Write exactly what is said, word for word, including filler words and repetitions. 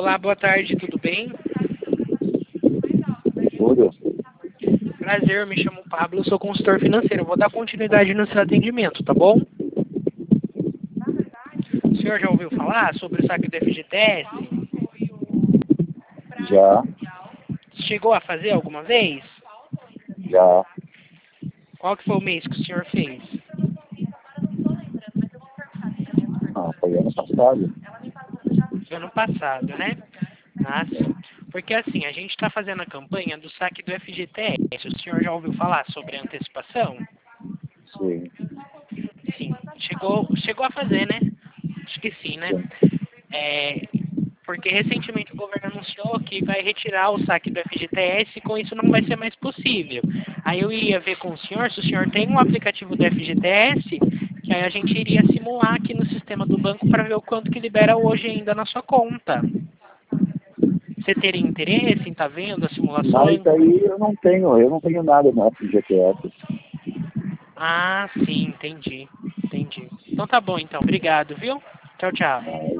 Olá, boa tarde, tudo bem? Tudo? Prazer, eu me chamo Pablo, eu sou consultor financeiro. Eu vou dar continuidade no seu atendimento, tá bom? O senhor já ouviu falar sobre o saque do F G T S? Já, Chegou a fazer alguma vez? já. Qual que foi o mês que o senhor fez? Ah, foi ano passado. Ano passado, né? Ah, sim. Porque assim, a gente está fazendo a campanha do saque do F G T S. O senhor já ouviu falar sobre a antecipação? Sim, Sim. Chegou, chegou a fazer, né? Acho que sim, né? sim. É, porque recentemente o governo anunciou que vai retirar o saque do F G T S e com isso não vai ser mais possível. Aí eu ia ver com o senhor se o senhor tem um aplicativo do F G T S, que aí a gente iria simular aqui no sistema do banco para ver o quanto que libera hoje ainda na sua conta. Você teria interesse em estar vendo as simulações? Mas aí eu não tenho, eu não tenho nada no F G T S. Ah, sim, entendi. Entendi. Então tá bom então, obrigado, viu? Tchau, tchau.